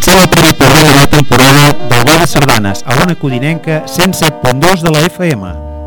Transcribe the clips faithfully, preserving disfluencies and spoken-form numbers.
Comencem el primer programa de la temporada del Bar de Sardanes a l'Ona Codinenca cent set punt dos de la F M.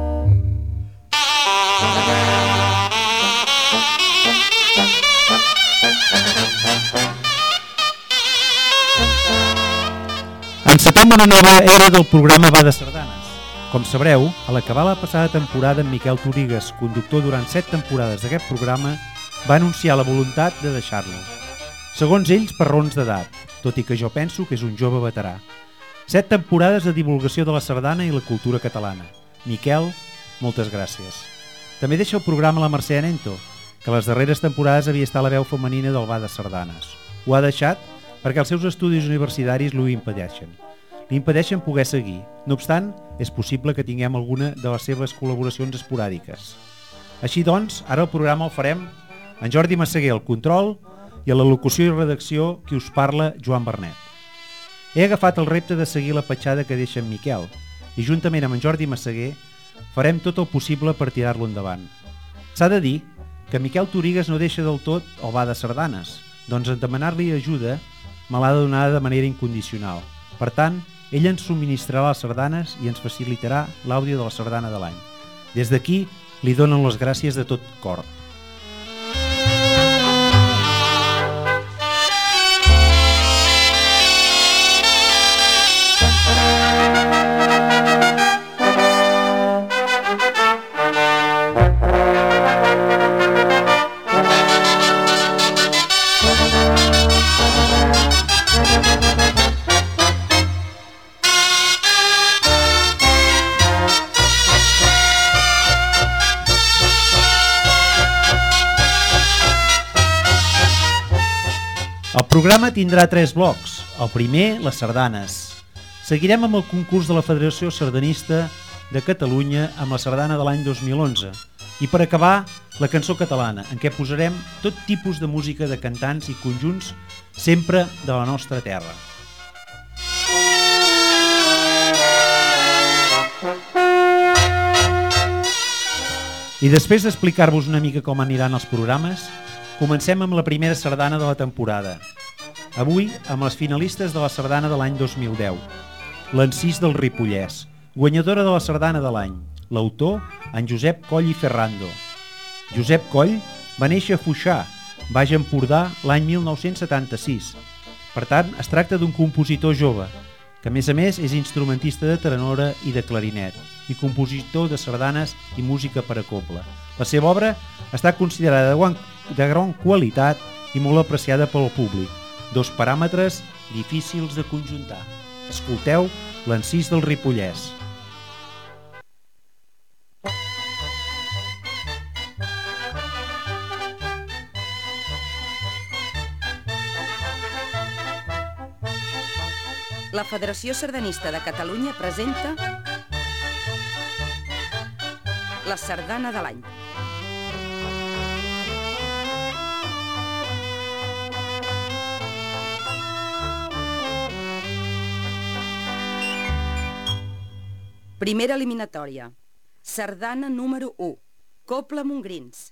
Encetem una nova era del programa Bar de Sardanes. Com sabreu, a l'acabar la passada temporada, en Miquel Torigues, conductor durant set temporades d'aquest programa, va anunciar la voluntat de deixar-lo. Segons ells, per raons d'edat, tot i que jo penso que és un jove veterà. Set temporades de divulgació de la sardana i la cultura catalana. Miquel, moltes gràcies. També deixa el programa la Mercè Anento, que les darreres temporades havia estat la veu femenina del Bar de Sardanes. Ho ha deixat perquè els seus estudis universitaris l'ho impedeixen. Li impedeixen poder seguir. No obstant, és possible que tinguem alguna de les seves col·laboracions esporàdiques. Així doncs, ara el programa el farem en Jordi Massaguer al control i a la locució i redacció qui us parla, Joan Bernet. He agafat el repte de seguir la petjada que deixa en Miquel i juntament amb en Jordi Massaguer farem tot el possible per tirar-lo endavant. S'ha de dir que Miquel Torigues no deixa del tot el Bar de Sardanes, doncs en demanar-li ajuda me l'ha de donar de manera incondicional. Per tant, ell ens subministrarà les sardanes i ens facilitarà l'àudio de la sardana de l'any. Des d'aquí li donen les gràcies de tot cor. El programa tindrà tres blocs. El primer, les sardanes. Seguirem amb el concurs de la Federació Sardanista de Catalunya amb la sardana de l'any dos mil onze. I per acabar, la cançó catalana, en què posarem tot tipus de música de cantants i conjunts, sempre de la nostra terra. I després d'explicar-vos una mica com aniran els programes, comencem amb la primera sardana de la temporada. Avui amb les finalistes de la sardana de l'any dos mil deu. L'Encís del Ripollès, guanyadora de la sardana de l'any. L'autor, en Josep Coll i Ferrando. Josep Coll va néixer a Foixà, Baix Empordà, l'any mil nou-cents setanta-sis. Per tant, es tracta d'un compositor jove, que a més a més és instrumentista de tenora i de clarinet, i compositor de sardanes i música per a cobla. La seva obra està considerada de gran qualitat i molt apreciada pel públic. Dos paràmetres difícils de conjuntar. Escolteu l'Encís del Ripollès. La Federació Sardanista de Catalunya presenta la sardana de l'any. Primera eliminatòria. Sardana número u. Cobla Montgrins.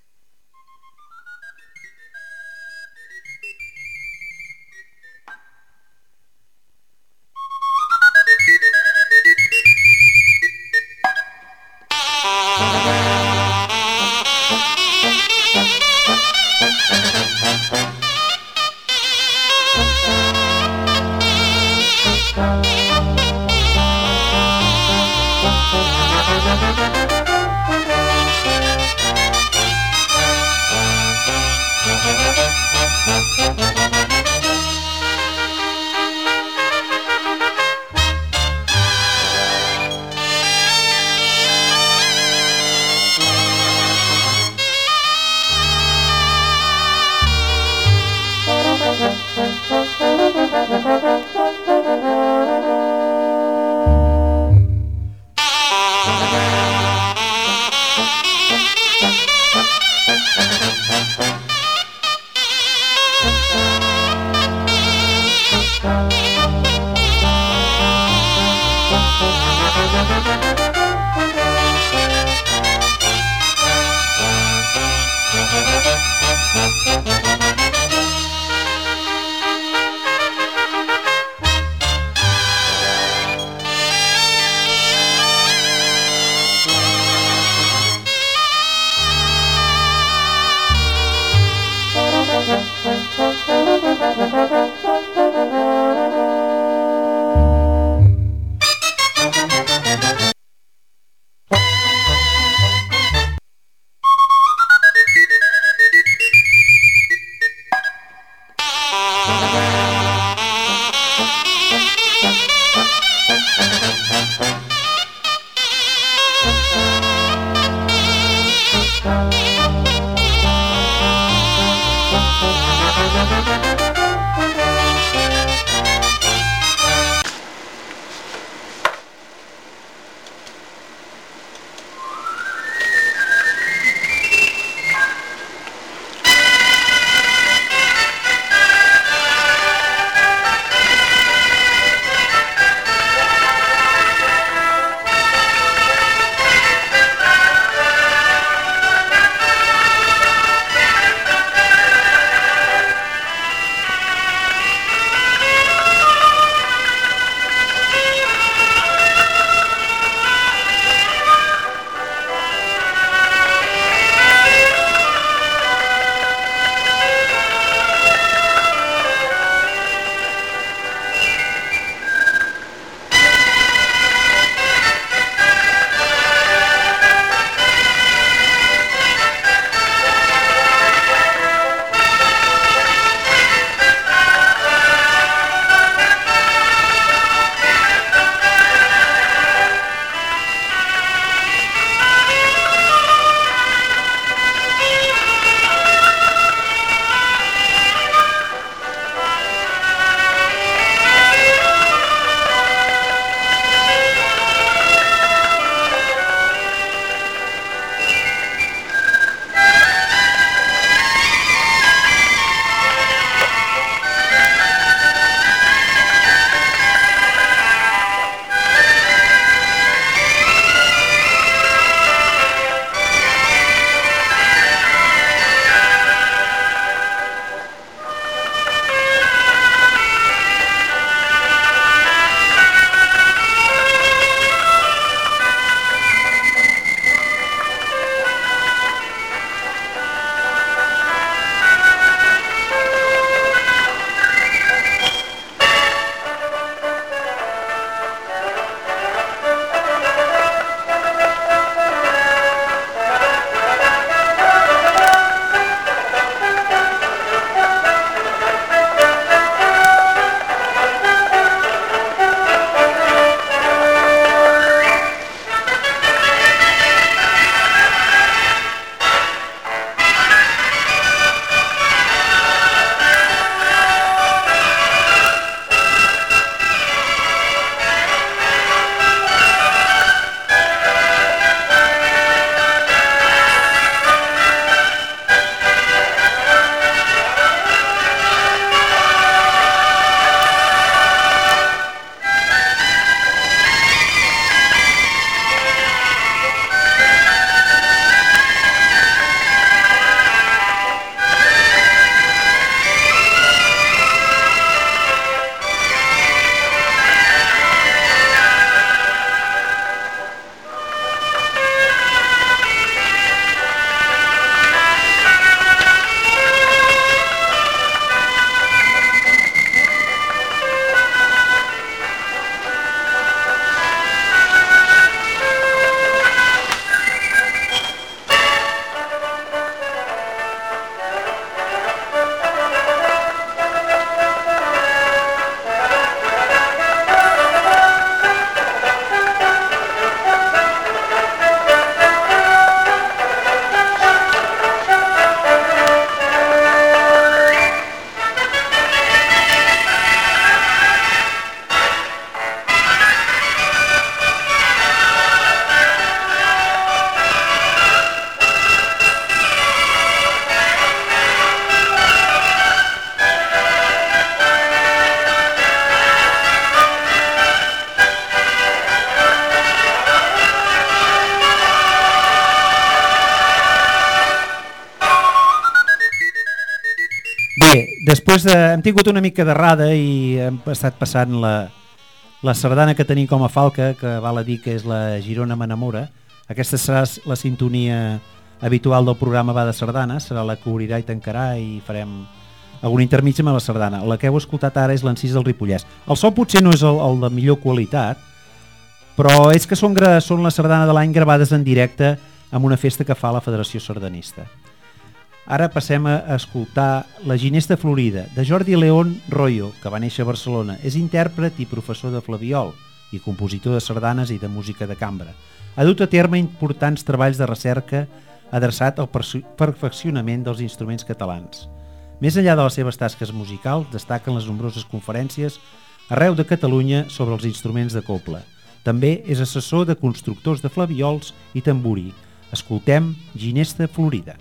després de, hem tingut una mica d'errada i hem estat passant la, la sardana que tenim com a falca, que val a dir que és la Girona m'enamora. Aquesta serà la sintonia habitual del programa Va de Sardanes, serà la que obrirà i tancarà i farem algun intermig amb la sardana. La que heu escoltat ara és l'Encís del Ripollès. El so potser no és el, el de millor qualitat, però és que són, són la sardana de l'any gravades en directe amb una festa que fa la Federació Sardanista. Ara passem a escoltar La Ginesta Florida, de Jordi León Royo, que va néixer a Barcelona. És intèrpret i professor de flabiol i compositor de sardanes i de música de cambra. Ha dut a terme importants treballs de recerca adreçat al perfeccionament dels instruments catalans. Més enllà de les seves tasques musicals, destaquen les nombroses conferències arreu de Catalunya sobre els instruments de cobla. També és assessor de constructors de flabiols i tambori. Escoltem Ginesta Florida.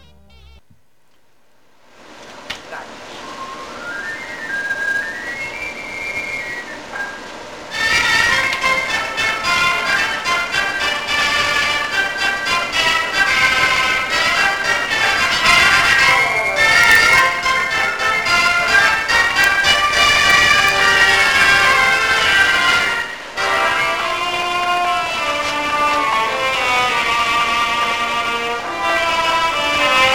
Thank you.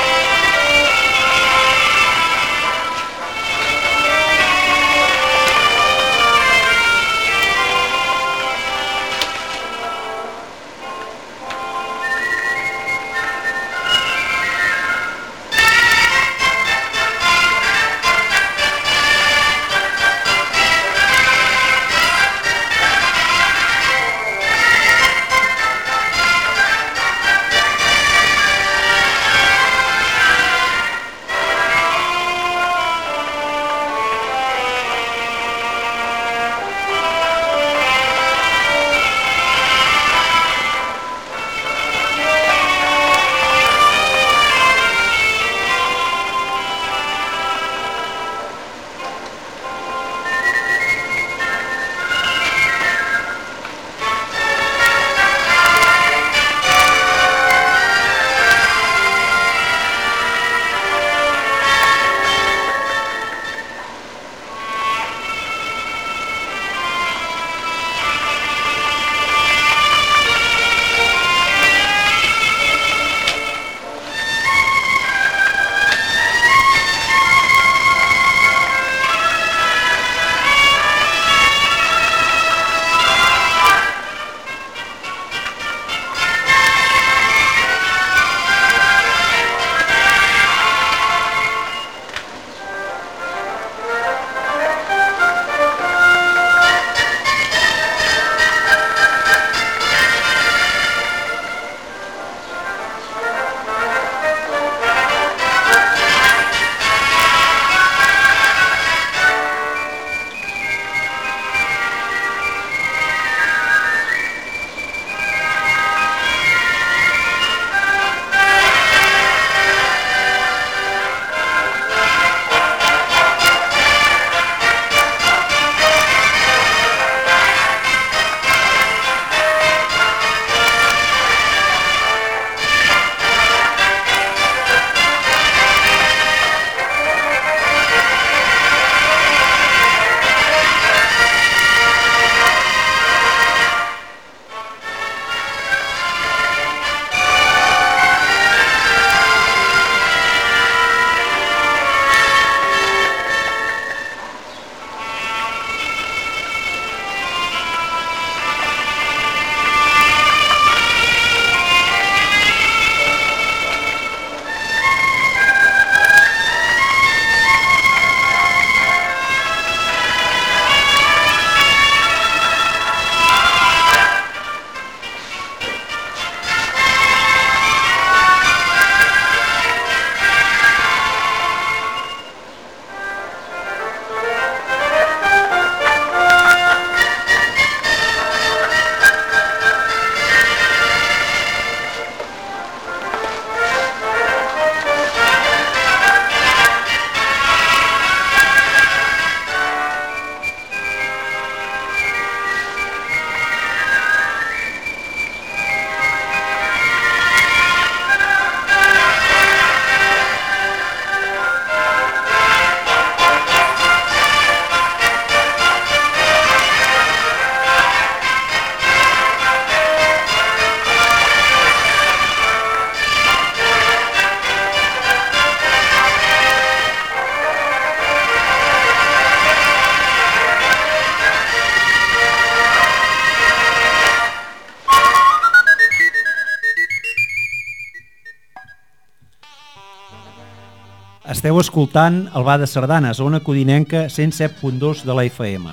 Esteu escoltant el Bar de Sardanes, a Ona Codinenca, cent set punt dos de la F M.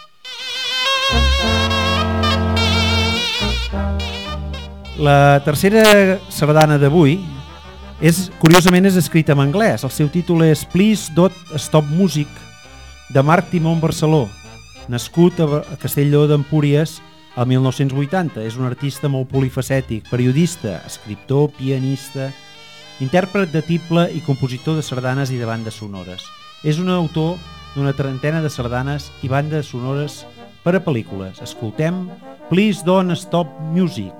La tercera sardana d'avui és, curiosament, és escrita en anglès. El seu títol és Please Don't Stop Music, de Marc Timón Barceló, nascut a Castelló d'Empúries el mil nou-cents vuitanta. És un artista molt polifacètic, periodista, escriptor, pianista, intèrpret de tible i compositor de sardanes i de bandes sonores. És un autor d'una trentena de sardanes i bandes sonores per a pel·lícules. Escoltem Please Don't Stop Music.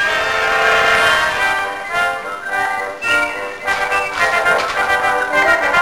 Thank you.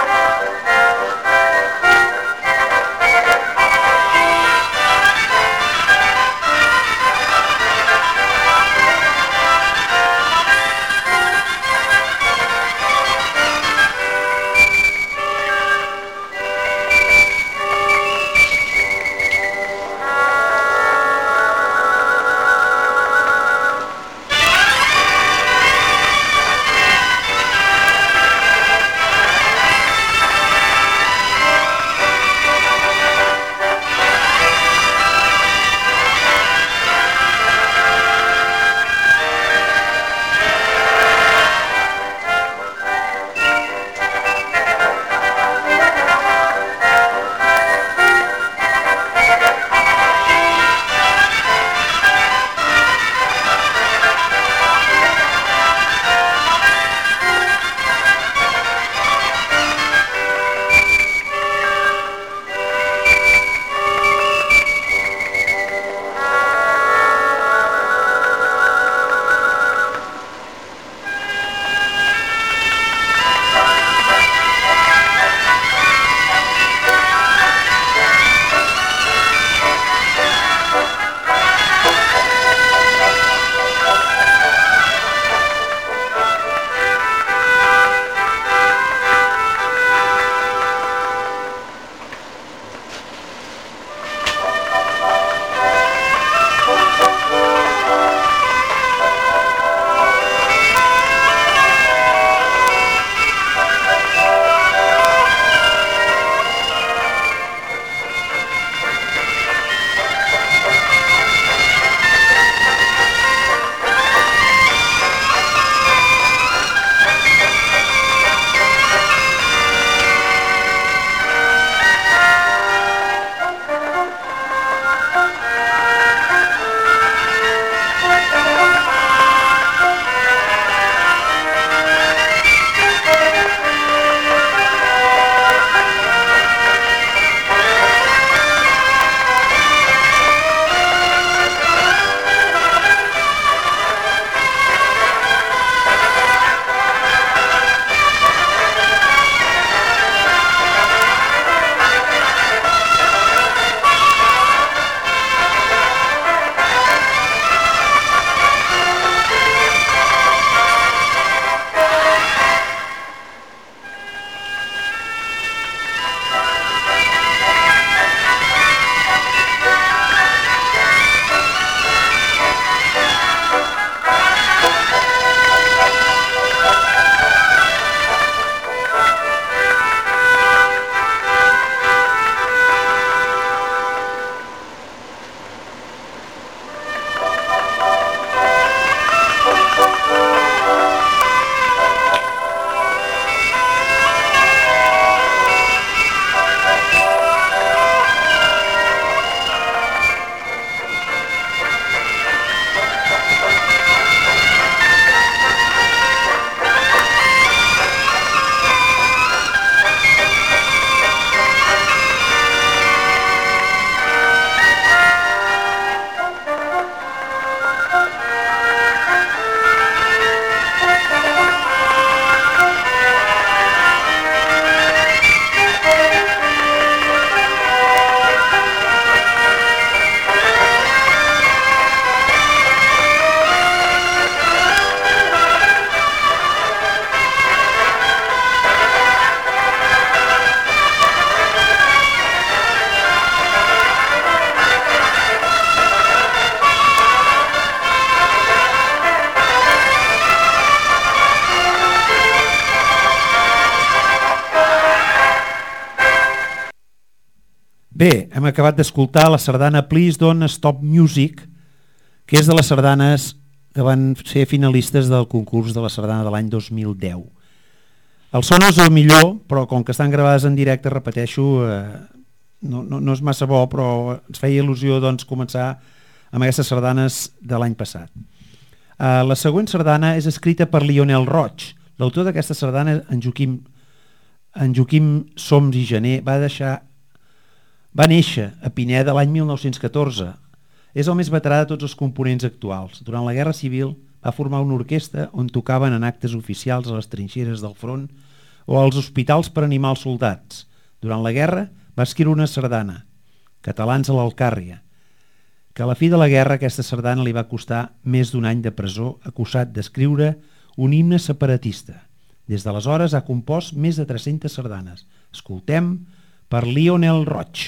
Bé, hem acabat d'escoltar la sardana Please Don't Stop Music, que és de les sardanes que van ser finalistes del concurs de la sardana de l'any dos mil deu. El so no és el millor, però com que estan gravades en directe, repeteixo, eh, no, no, no és massa bo, però ens feia il·lusió doncs, començar amb aquestes sardanes de l'any passat. Eh, la següent sardana és escrita per Lionel Roig. L'autor d'aquesta sardana, en Joaquim, en Joaquim Soms i Gené, va deixar va néixer a Pineda l'any mil nou-cents catorze. És el més veterà de tots els components actuals. Durant la Guerra Civil va formar una orquestra on tocaven en actes oficials a les trinxeres del front o als hospitals per animar els soldats. Durant la guerra va escriure una sardana, Catalans a l'Alcàrria, que a la fi de la guerra aquesta sardana li va costar més d'un any de presó acusat d'escriure un himne separatista. Des d'aleshores ha compost més de tres-centes sardanes. Escoltem per Lionel Roig.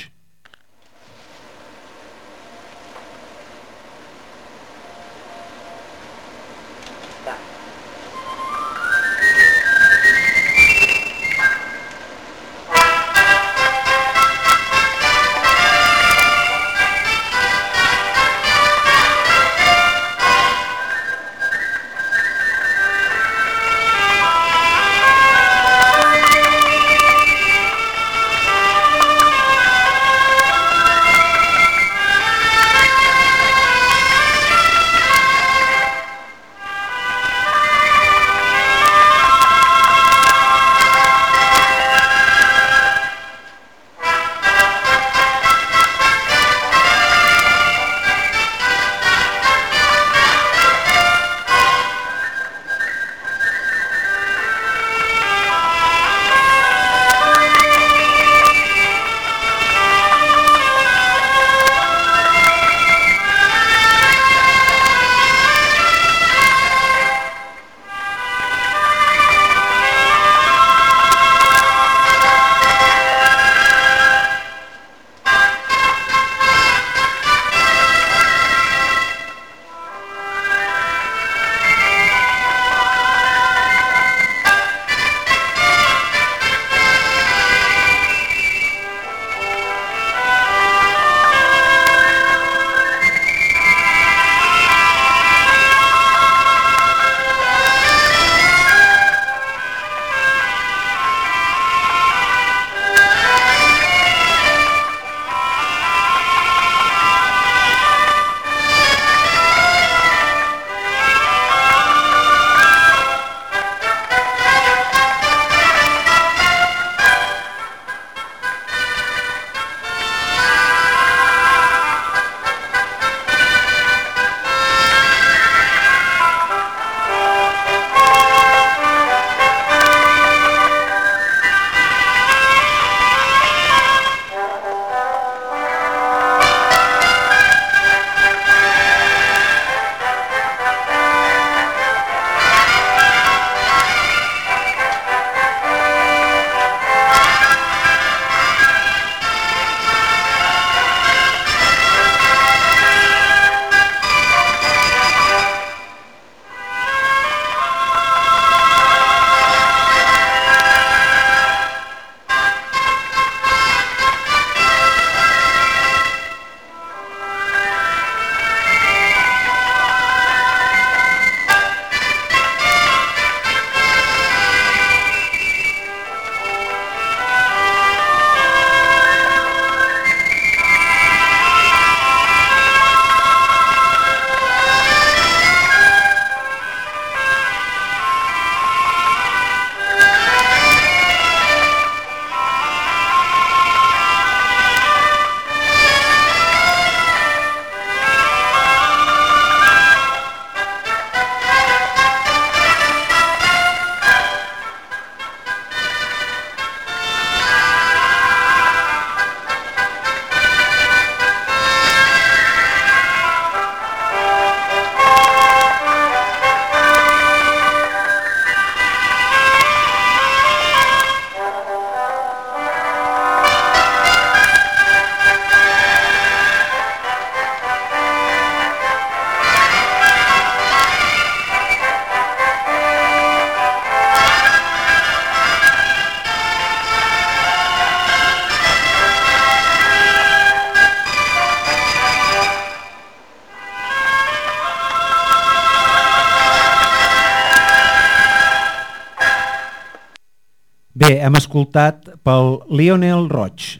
Bé, hem escoltat pel Lionel Roig.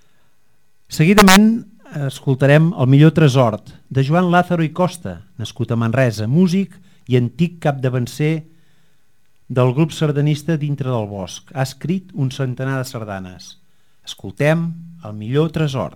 Seguidament escoltarem El millor tresor, de Joan Lázaro i Costa, nascut a Manresa, músic i antic capdavancer del grup sardanista Dintre del Bosc. Ha escrit un centenar de sardanes. Escoltem El millor tresor.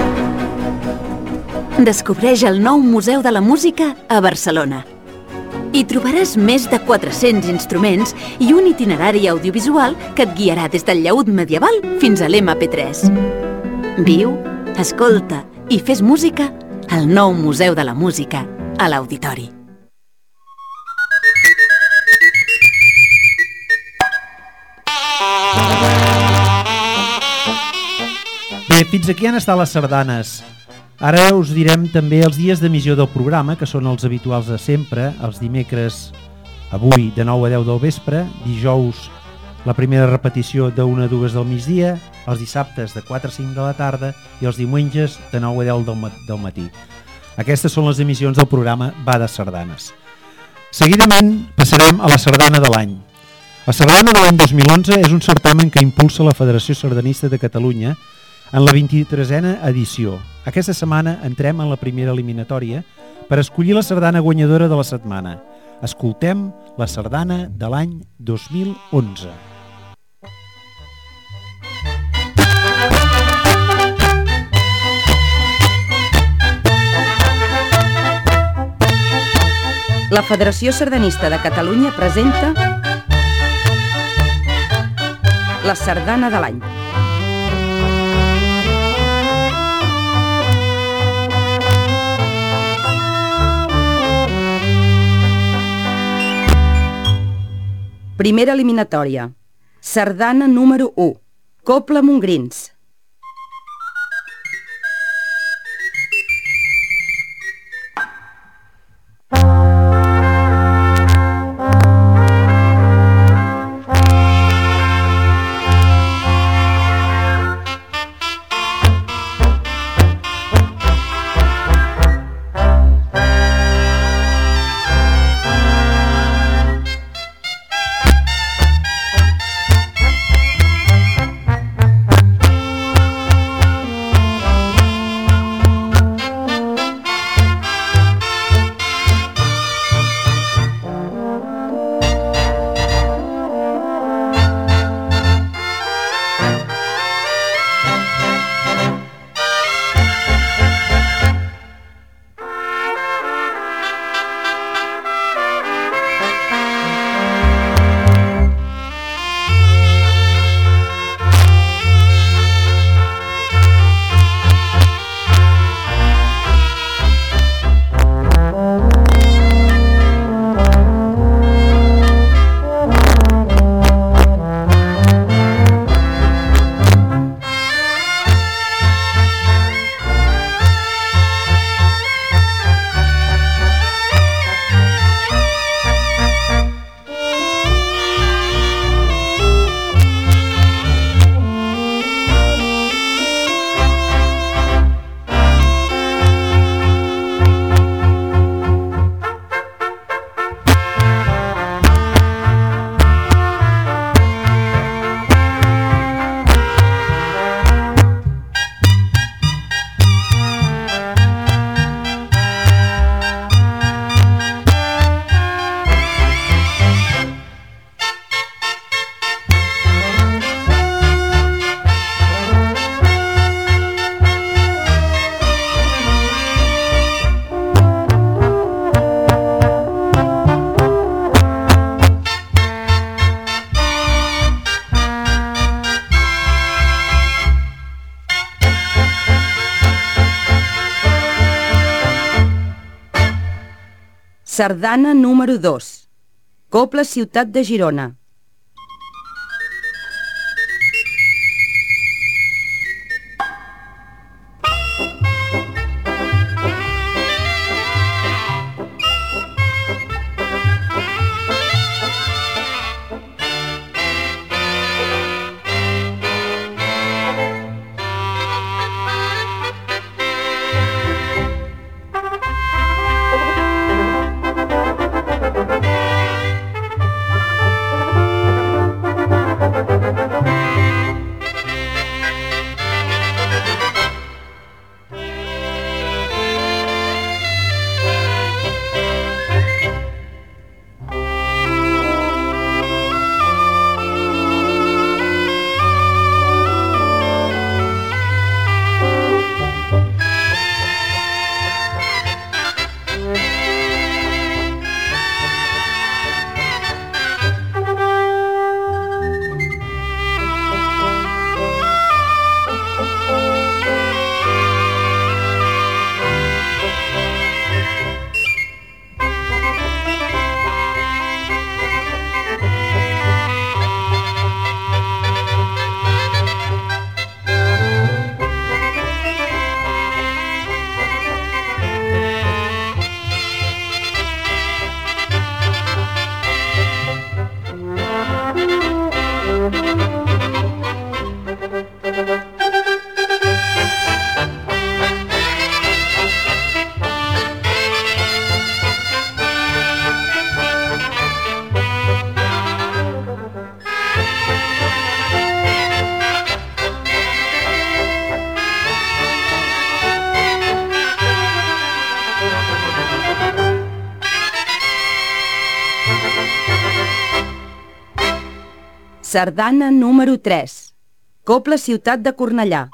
Descobreix el nou Museu de la Música a Barcelona. Hi trobaràs més de quatre-cents instruments i un itinerari audiovisual que et guiarà des del llaüt medieval fins a l'M P tres. Viu, escolta i fes música al nou Museu de la Música, a l'Auditori. Bé, fins aquí han estat les sardanes. Ara us direm també els dies d'emissió del programa, que són els habituals de sempre, els dimecres, avui de nou a deu del vespre, dijous la primera repetició de una a dues del migdia, els dissabtes de quatre a cinc de la tarda i els diumenges de nou a deu del matí. Aquestes són les emissions del programa Va de Sardanes. Seguidament passarem a la sardana de l'any. La sardana de l'any dos mil onze és un certamen que impulsa la Federació Sardanista de Catalunya en la vint-i-tresena edició. Aquesta setmana entrem en la primera eliminatòria per escollir la sardana guanyadora de la setmana. Escoltem la sardana de l'any dos mil onze. La Federació Sardanista de Catalunya presenta la sardana de l'any. Primera eliminatòria. Sardana número u. Cobla Montgrins. Sardana número dos. Cobla Ciutat de Girona. Sardana número tres. Cobla Ciutat de Cornellà.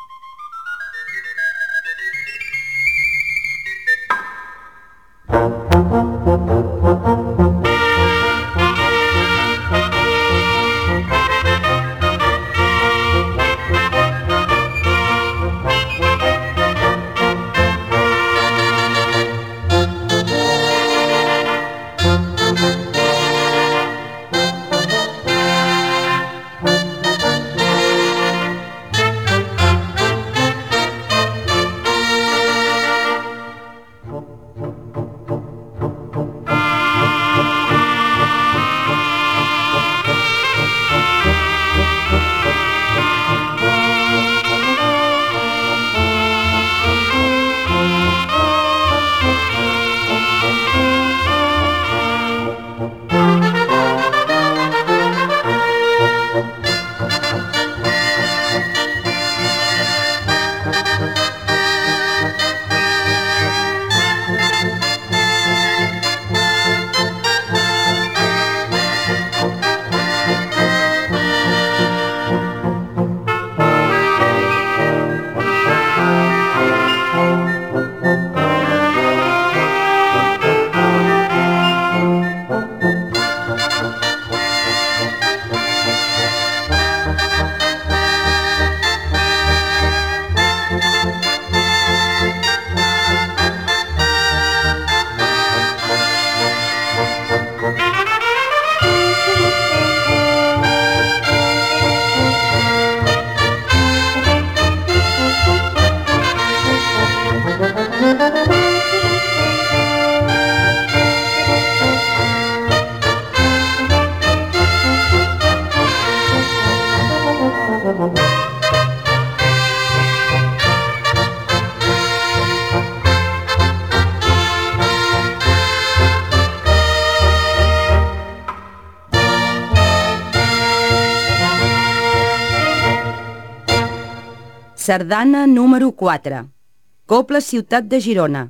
Sardana número quatre. Cobla Ciutat de Girona.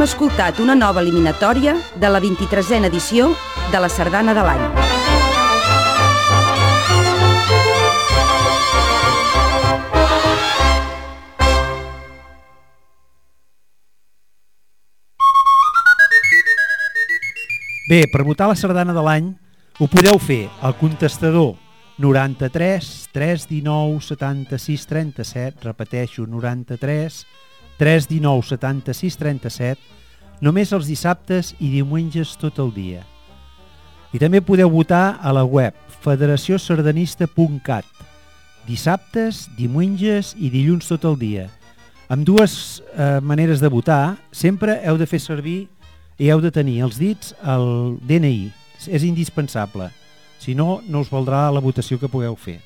escoltat una nova eliminatòria de la vint-i-tresena edició de la Sardana de l'Any. Bé, per votar la Sardana de l'Any ho podeu fer al contestador noranta-tres tres dinou setanta-sis trenta-set, repeteixo, noranta-tres tres dinou setanta-sis trenta-set, només els dissabtes i diumenges tot el dia. I també podeu votar a la web federació sardanista punt cat, dissabtes, diumenges i dilluns tot el dia. Amb dues eh, maneres de votar, sempre heu de fer servir i heu de tenir els dits al D N I, és indispensable. Si no, no us valdrà la votació que pugueu fer.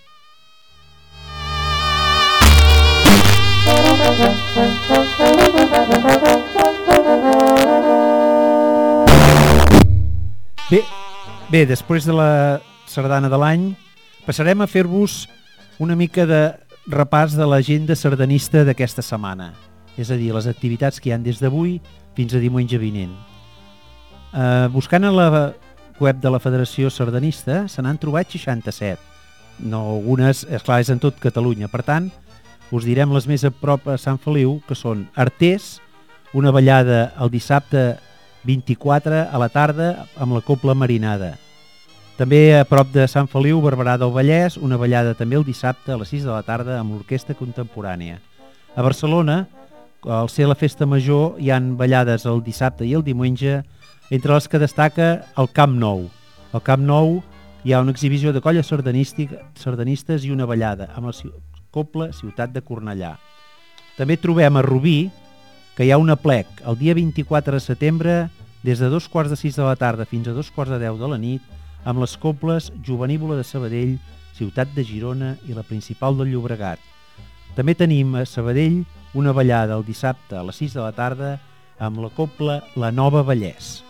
Bé, bé, després de la Sardana de l'Any passarem a fer-vos una mica de repàs de l'agenda sardanista d'aquesta setmana, és a dir, les activitats que hi ha des d'avui fins a diumenge vinent. Eh, buscant a la web de la Federació Sardanista se n'han trobat seixanta-set. No, algunes, esclar, és en tot Catalunya. Per tant, us direm les més a prop a Sant Feliu, que són Artés, una ballada el dissabte vint-i-quatre a la tarda amb la Cobla Marinada. També a prop de Sant Feliu, Barberà del Vallès, una ballada també el dissabte a les sis de la tarda amb l'Orquestra Contemporània. A Barcelona, al ser la festa major, hi han ballades el dissabte i el diumenge, entre les que destaca el Camp Nou. Al Camp Nou hi ha una exhibició de colles sardanistes i una ballada amb la Cobla Ciutat de Cornellà. També trobem a Rubí que hi ha un aplec el dia vint-i-quatre de setembre des de dos quarts de sis de la tarda fins a dos quarts de deu de la nit amb les cobles Jovenívola de Sabadell, Ciutat de Girona i la Principal del Llobregat. També tenim a Sabadell una ballada el dissabte a les sis de la tarda amb la cobla La Nova Vallès.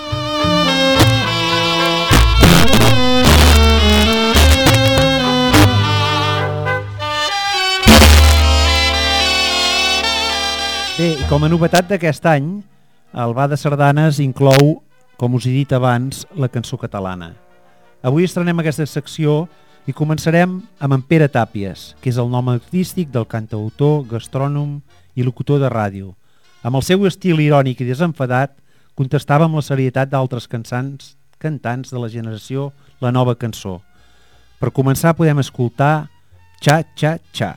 Bé, i com a novetat d'aquest any, el Ba de Sardanes inclou, com us he dit abans, la cançó catalana. Avui estrenem aquesta secció i començarem amb en Pere Tàpies, que és el nom artístic del cantautor, gastrònom i locutor de ràdio. Amb el seu estil irònic i desenfadat, contestava amb la serietat d'altres cantants, cantants de la generació la nova cançó. Per començar podem escoltar Cha Cha Cha.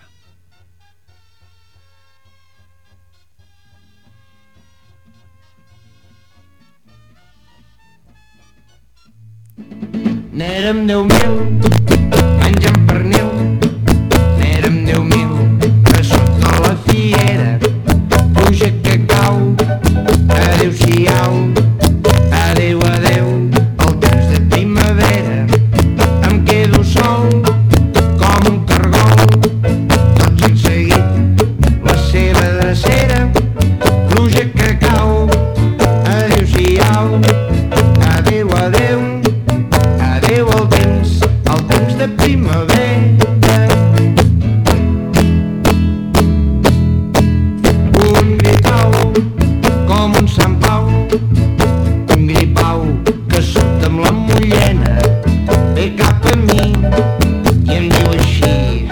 N'érem deu mil, menjant pernil. N'érem deu mil, a sota la fiera. Pluja que cau, adéu-siau, adéu, adéu, el temps de primavera. Em quedo sol, com un cargol, tots han seguit la seva drecera. Pluja que cau, adéu-siau, adéu, adéu, adéu al temps, al temps de primavera. Un gripau, com un Sant Pau, un gripau que surt amb la mullena, ve cap a mi i em diu així: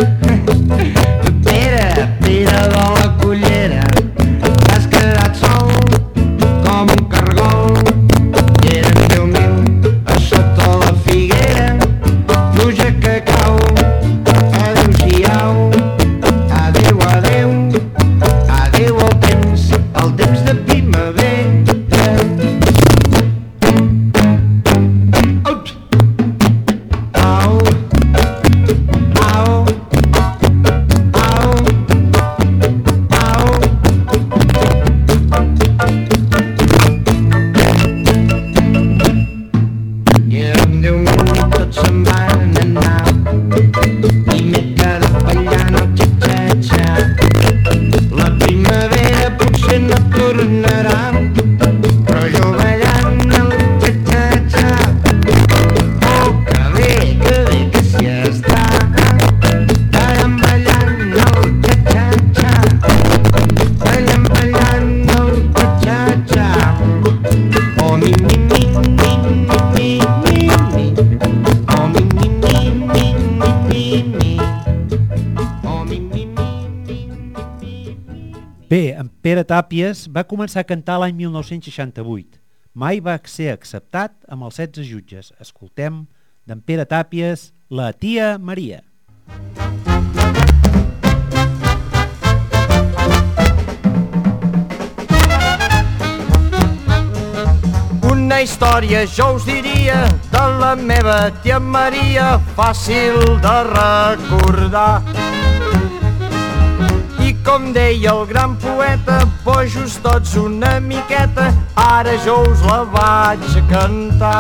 Pere, Pere de la Cullera, t'has quedat sol com un cargol. I eren deu mil a sota la figuera, pluja que cau, adéu-siau, adéu, adéu, adéu al temps, al temps de primavera. Pere Tàpies va començar a cantar l'any mil nou-cents seixanta-vuit. Mai va ser acceptat amb els setze jutges. Escoltem d'en Pere Tàpies, La tia Maria. Una història jo us diria de la meva tia Maria, fàcil de recordar. I com deia el gran poeta, bojos tots una miqueta, ara jo us la vaig a cantar.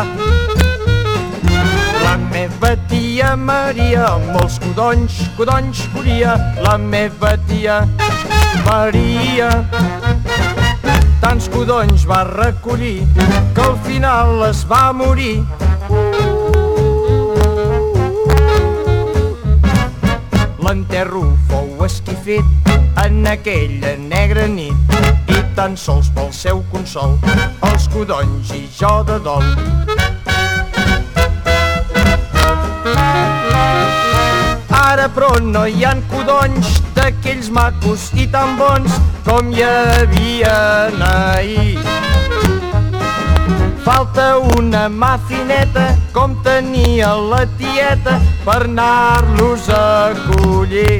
La meva tia Maria, molts codonys, codonys volia. La meva tia Maria, tants codonys va recollir que al final es va morir. L'enterro fou esquifit en aquella negra nit i tan sols pel seu consol els codonys i jo de dol. Ara però no hi han codonys d'aquells macos i tan bons com hi havien ahir. Falta una mà fineta com tenia la tieta per anar-los a collir.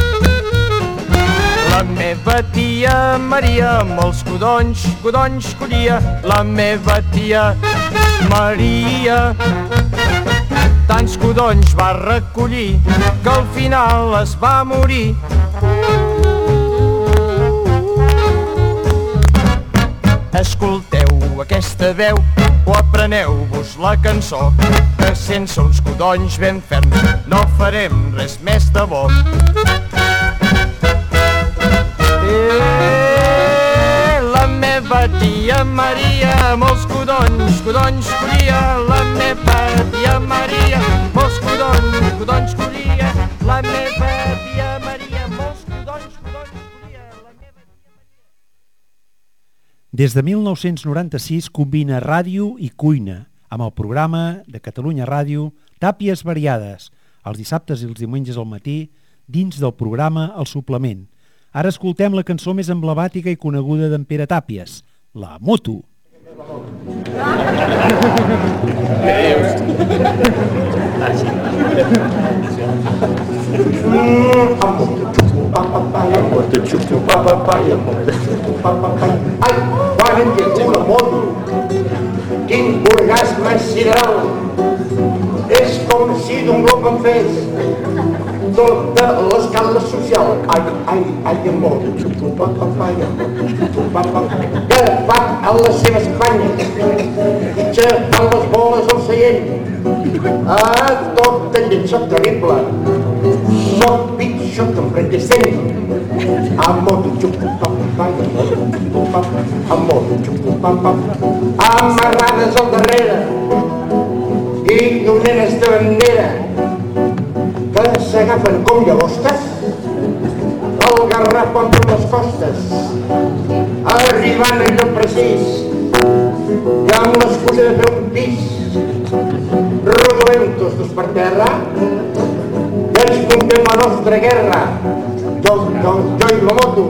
La meva tia Maria molts codonys, codonys collia. La meva tia Maria tants codonys va recollir que al final es va morir. Escolteu aquesta veu o apreneu-vos la cançó, que sense uns codonys ben ferms no farem res més de bo. Eh, la meva tia Maria molts codonys, codonys collia. La meva tia Maria molts codonys, codonys collia. La meva tia Maria molts codonys, codonys collia. La meva tia Maria... Des de mil nou-cents noranta-sis combina ràdio i cuina amb el programa de Catalunya Ràdio Tàpies Variades, els dissabtes i els diumenges al matí, dins del programa El Suplement. Ara escoltem la cançó més emblemàtica i coneguda d'en Pere Tàpies, La Moto. Ai, quan engego una moto, quin orgasme sideral. És com si d'un glob em fes tota l'escala social. Ai, ai, ai, amor, que fa a les seves espanyes, xerrant les boles al seient. Ah, tot en llet, soc terrible, soc pitjor que un franquicent. Amor, amor, amarrades al darrere i doneres de bandera que s'agafen com llagostes el garraf contra les costes, arribant allò precís i amb l'excusa de fer un pis rodolem tots dos per terra i ens contem la nostra guerra. Jo, jo, jo i la moto,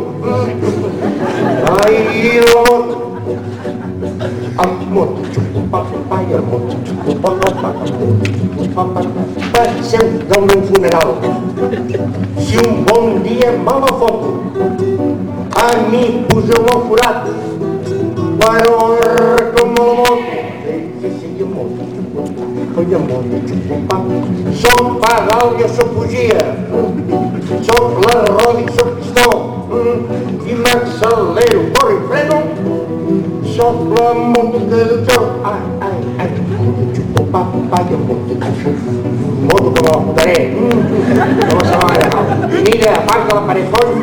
ai, la moto, amb moto, xupupapai, amb moto, xupupapai, penseu del meu funeral. Si un bon dia me la foto, a mi poseu el forat, però com la moto, sí, sí, amb moto, xupupapai, amb moto, xupupapai, som pedal, jo soc bugia, soc la roda i soc pistó, i m'accelero, corro i freno, soc la moto que doctor. Ai, ai, ai, xupo, papa, jo moto, xupo, moto que me la fotaré, com a setmana. Mira, aparca la paret fons.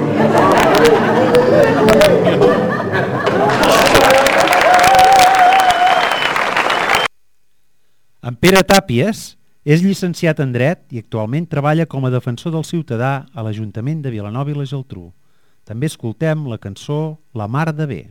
En Pere Tàpies és llicenciat en Dret i actualment treballa com a defensor del ciutadà a l'Ajuntament de Vilanova i la Geltrú. També escoltem la cançó La Mar de Bé.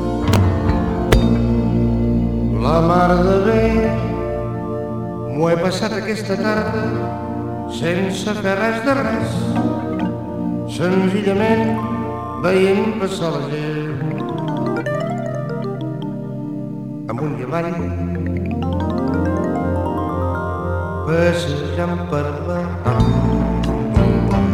La mar de bé m'ho he passat passat aquesta tarda sense fer res de res, senzillament veient passar la gent amunt i avall, passejant per la rambla.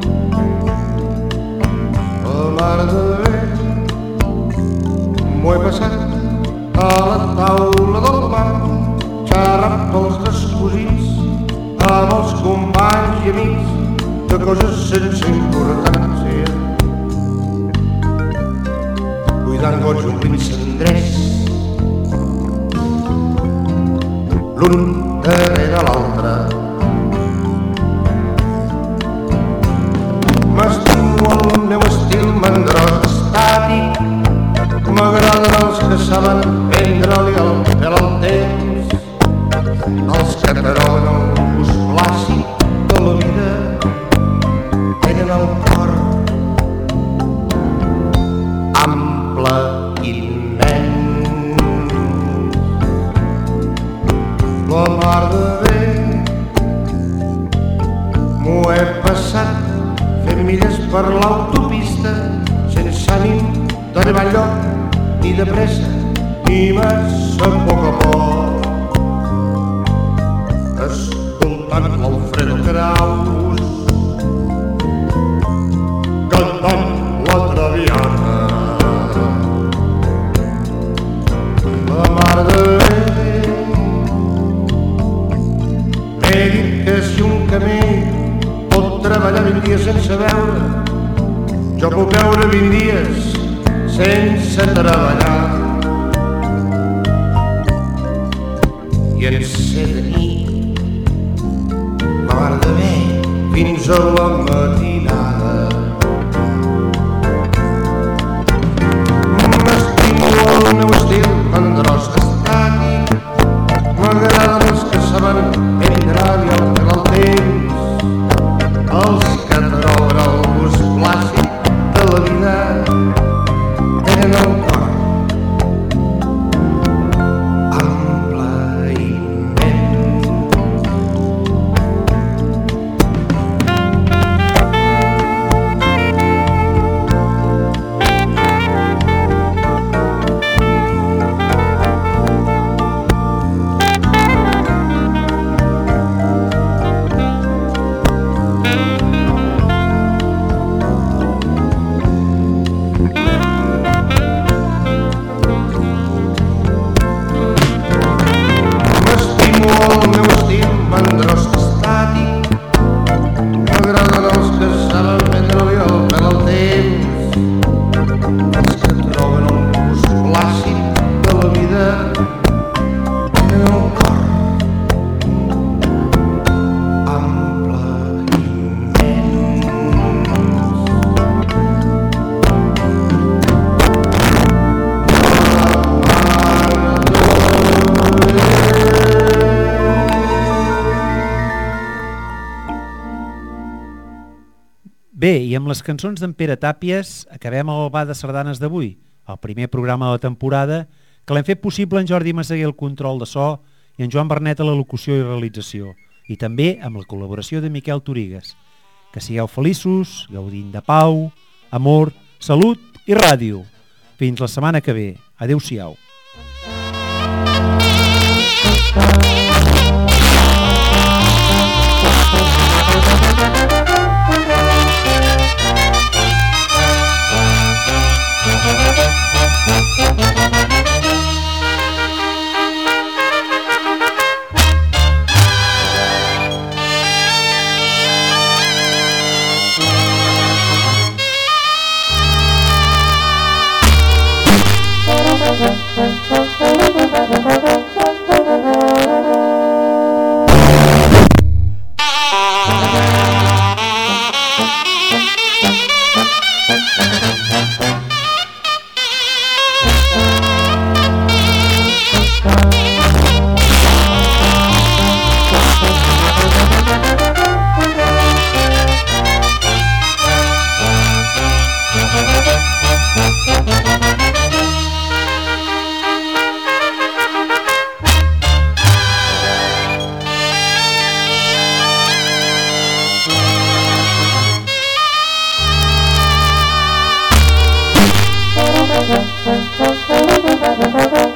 La mar de bé m'ho he passat a la taula del bar, xerrant pels descosits amb els companys i amics de coses sense importància, cuidant goig omplint cendrers l'un darrere l'altre. M'estimo el meu estil mandrós estàtic, m'agraden els que saben prendre-li el pèl al temps, els que taroguen el gust clàssic de la vida, tenen el cor ample i immens. La mar de bé m'ho he passat fent milles per l'autopista sense ànim d'arribar enlloc ni de pressa ni massa a poc a poc, escoltant l'Alfredo Kraus cantant la Traviata. La mar de bé m'he dit que si un camell pot treballar vint dies sense veure, jo puc veure vint dies sense treballar. I en sé de nit, la mar de bé, fins a la matinada. M'estimo el meu estil mandrós estàtic, m'agraden els que saben prendre-li el pèl al temps, els que taroguen el gust clàssic de la vida, tenen el cor ample i immens. Bé, i amb les cançons d'en Pere Tàpies acabem el Ball de Sardanes d'avui, el primer programa de la temporada, que l'hem fet possible en Jordi Massaguer al control de so i en Joan Bernet a la locució i realització, i també amb la col·laboració de Miquel Torigues. Que sigueu feliços, gaudint de pau, amor, salut i ràdio. Fins la setmana que ve. Adéu-siau. Thank you.